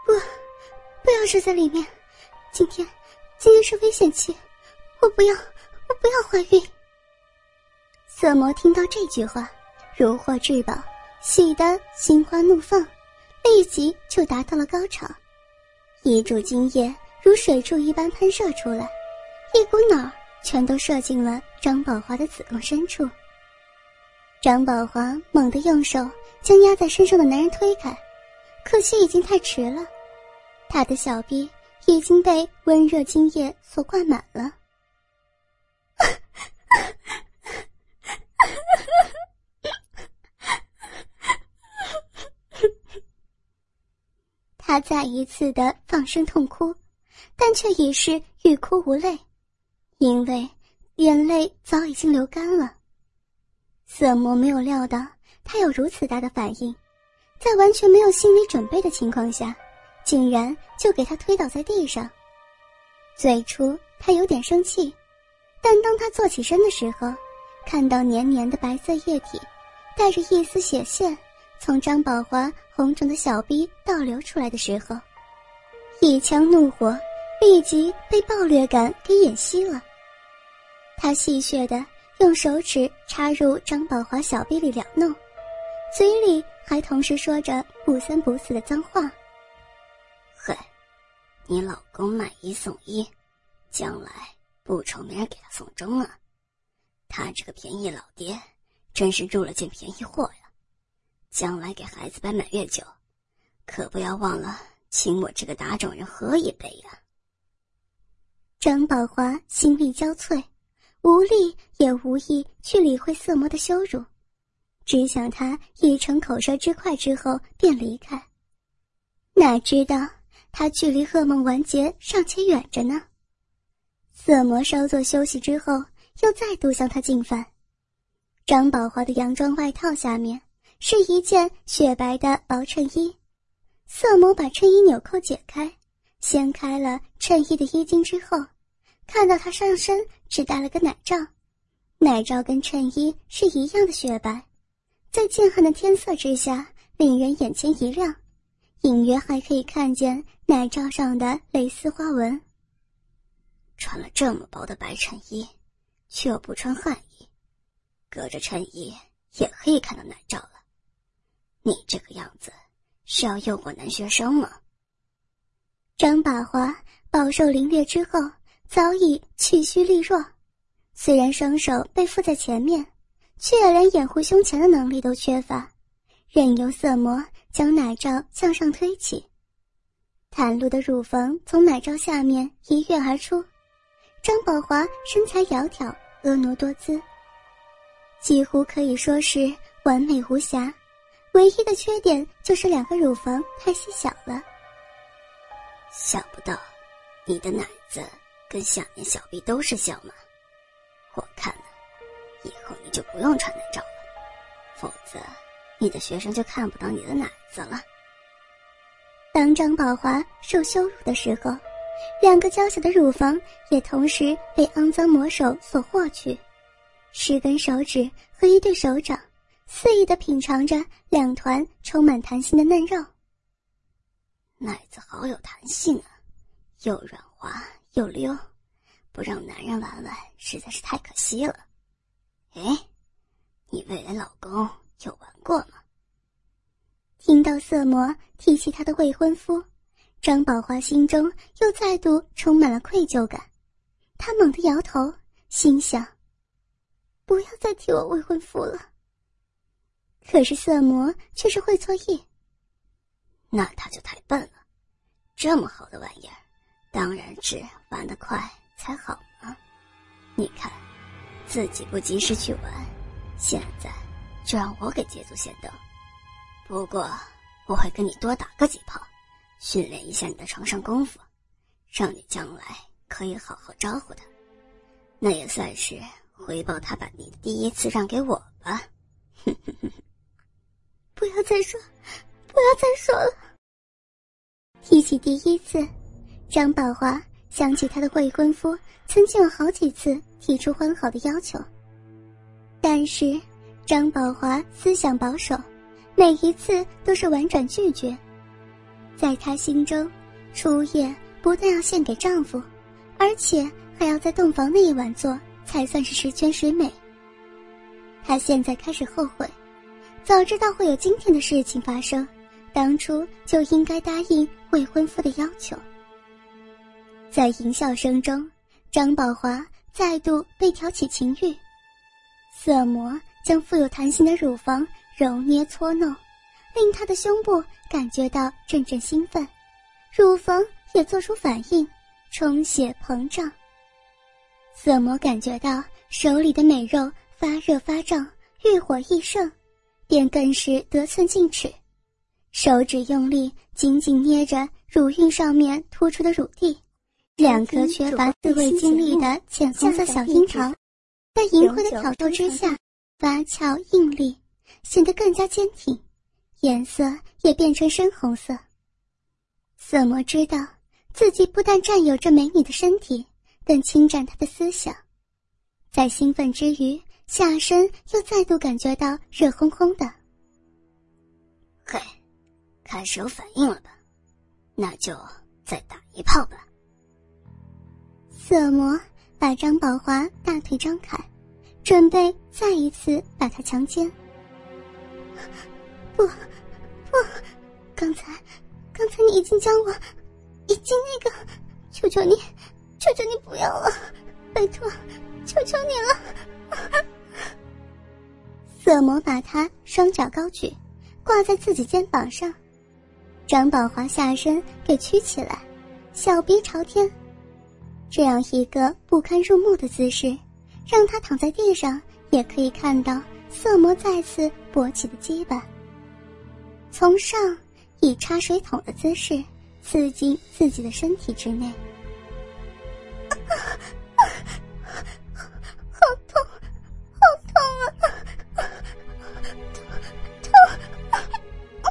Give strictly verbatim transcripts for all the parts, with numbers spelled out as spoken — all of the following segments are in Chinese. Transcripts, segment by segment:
不，不要睡在里面，今天，今天是危险期，我不要，我不要怀孕。色魔听到这句话，如获至宝，喜得心花怒放，立即就达到了高潮，一柱精液如水柱一般喷射出来，一股脑全都射进了张宝华的子宫深处。张宝华猛地用手将压在身上的男人推开，可惜已经太迟了，他的小臂已经被温热精液所灌满了。他再一次的放声痛哭，但却已是欲哭无泪，因为眼泪早已经流干了。色魔没有料到他有如此大的反应，在完全没有心理准备的情况下，竟然就给他推倒在地上。最初他有点生气，但当他坐起身的时候，看到黏黏的白色液体带着一丝血线从张宝华红肿的小臂倒流出来的时候，一腔怒火立即被暴虐感给掩熄了。他戏谑地用手指插入张宝华小臂里撩弄，嘴里还同时说着不三不四的脏话。 嘿，你老公买一送一，将来不愁没人给他送终啊！他这个便宜老爹真是入了件便宜货呀！将来给孩子摆满月酒，可不要忘了请我这个打肿人喝一杯呀！ 张宝华心力交瘁，无力也无意去理会色魔的羞辱，只想他一逞口舌之快之后便离开。哪知道他距离噩梦完结尚且远着呢。色魔稍作休息之后，又再度向他进犯。张宝华的洋装外套下面是一件雪白的薄衬衣，色魔把衬衣纽扣解开，掀开了衬衣的衣襟之后，看到他上身只戴了个奶罩，奶罩跟衬衣是一样的雪白，在渐暗的天色之下令人眼前一亮，隐约还可以看见奶罩上的蕾丝花纹。 穿了这么薄的白衬衣，却又不穿汗衣，隔着衬衣也可以看到奶罩了。你这个样子是要诱惑男学生吗？ 张宝华饱受凌虐之后早已气虚力弱，虽然双手被缚在前面，却也连掩护胸前的能力都缺乏，任由色魔将奶罩向上推起。袒露的乳房从奶罩下面一跃而出，张宝华身材窈窕，婀娜多姿，几乎可以说是完美无瑕，唯一的缺点就是两个乳房太细小了。 想不到你的奶子跟下面小臂都是小马，我看了以后你就不用穿奶罩了，否则你的学生就看不到你的奶子了。 当张宝华受羞辱的时候，两个娇小的乳房也同时被肮脏魔手所获取，十根手指和一对手掌肆意地品尝着两团充满弹性的嫩肉。 奶子好有弹性啊，又软滑又溜，不让男人玩玩实在是太可惜了。哎，你未来老公有玩过吗？ 听到色魔提起他的未婚夫，张宝华心中又再度充满了愧疚感，他猛地摇头，心想不要再提我未婚夫了。可是色魔却是会错意， 那他就太笨了，这么好的玩意儿当然是玩得快才好嘛。你看自己不及时去玩，现在就让我给捷足先登。不过我会跟你多打个几炮，训练一下你的床上功夫，让你将来可以好好招呼他，那也算是回报他把你的第一次让给我吧。 不要再说，不要再说了。提起第一次，张宝华想起他的未婚夫曾经有好几次提出欢好的要求，但是张宝华思想保守，每一次都是婉转拒绝。 在她心中，初夜不但要献给丈夫，而且还要在洞房那一晚做，才算是十全十美。她现在开始后悔，早知道会有今天的事情发生，当初就应该答应未婚夫的要求。在淫笑声中，张宝华再度被挑起情欲，色魔将富有弹性的乳房揉捏搓弄，令他的胸部感觉到阵阵兴奋，乳房也做出反应，充血膨胀。色魔感觉到手里的美肉发热发胀，欲火易盛，便更是得寸进尺，手指用力紧紧捏着乳晕上面突出的乳蒂，两颗缺乏自慰经历的浅红色小樱桃在淫秽的挑逗之下发翘硬立，显得更加坚挺，颜色也变成深红色。色魔知道自己不但占有着美女的身体，更侵占她的思想，在兴奋之余，下身又再度感觉到热烘烘的。 嘿，开始有反应了吧？那就再打一炮吧。 色魔把张宝华大腿张开，准备再一次把他强奸。不不，刚才刚才你已经将我已经那个，求求你求求你不要了，拜托求求你了。色魔把他双脚高举，挂在自己肩膀上，张宝华下身给曲起来，小鼻朝天，这样一个不堪入目的姿势，让他躺在地上也可以看到色魔再次勃起的基板，从上以插水桶的姿势刺进自己的身体之内。好痛好痛啊，痛痛。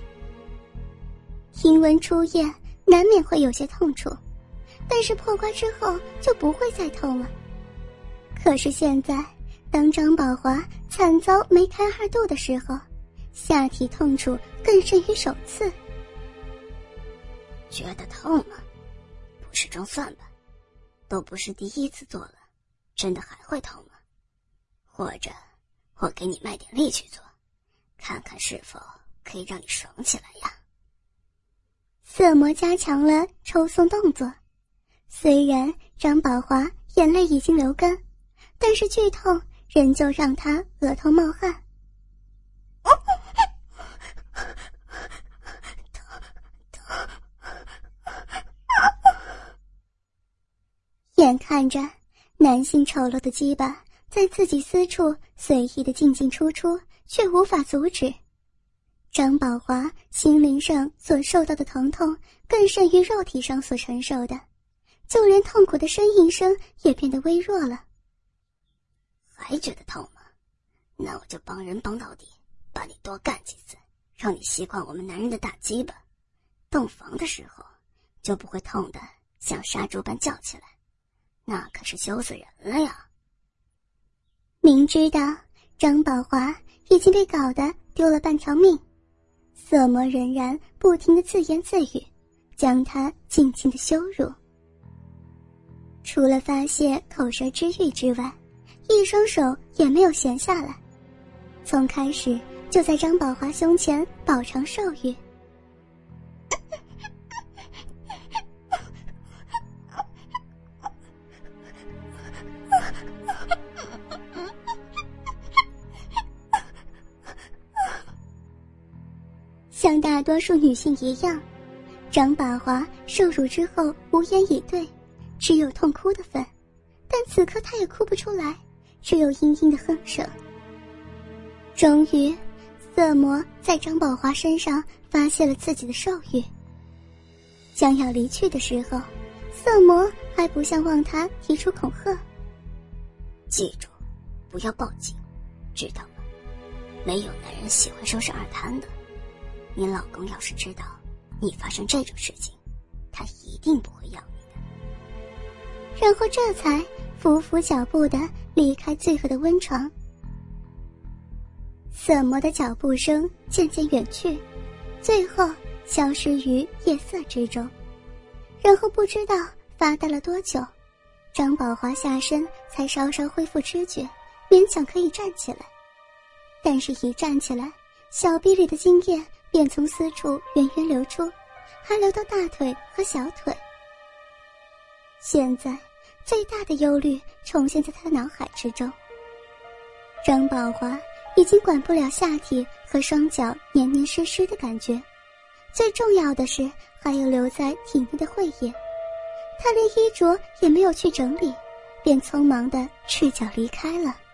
听闻初夜难免会有些痛楚，但是破瓜之后就不会再痛了。可是现在当张宝华惨遭梅开二度的时候，下体痛楚更甚于首次。 觉得痛吗？不是装蒜吧？都不是第一次做了，真的还会痛吗？或者我给你卖点力去做，看看是否可以让你爽起来呀。 色魔加强了抽送动作，虽然张宝华眼泪已经流干，但是剧痛仍旧让他额头冒汗。眼看着男性丑陋的鸡巴在自己私处随意的进进出出，却无法阻止。张宝华心灵上所受到的疼痛更甚于肉体上所承受的，就连痛苦的呻吟声也变得微弱了。 还觉得痛吗？那我就帮人帮到底，把你多干几次，让你习惯我们男人的大鸡巴，洞房的时候就不会痛得像杀猪般叫起来，那可是羞死人了呀。 明知道张宝华已经被搞得丢了半条命，色魔仍然不停地自言自语，将他尽情地羞辱。除了发泄口舌之欲之外，一双手也没有闲下来，从开始就在张宝华胸前饱尝受欲。像大多数女性一样，张宝华受辱之后无言以对，只有痛哭的份，但此刻她也哭不出来，只有阴阴的哼声。终于，色魔在张宝华身上发泄了自己的兽欲。将要离去的时候，色魔还不向望他提出恐吓： 记住，不要报警，知道吗？没有男人喜欢收拾二摊的。你老公要是知道你发生这种事情，他一定不会要你的。 然后这才扶扶脚步地离开罪恶的温床。色魔的脚步声渐渐远去，最后消失于夜色之中。然后不知道发呆了多久，张宝华下身才稍稍恢复知觉，勉强可以站起来。但是一站起来，小臂里的精液便从四处源源流出，还流到大腿和小腿。现在最大的忧虑重现在他的脑海之中。张宝华已经管不了下体和双脚黏黏湿湿的感觉，最重要的是还有留在体内的会液。他连衣着也没有去整理，便匆忙地赤脚离开了。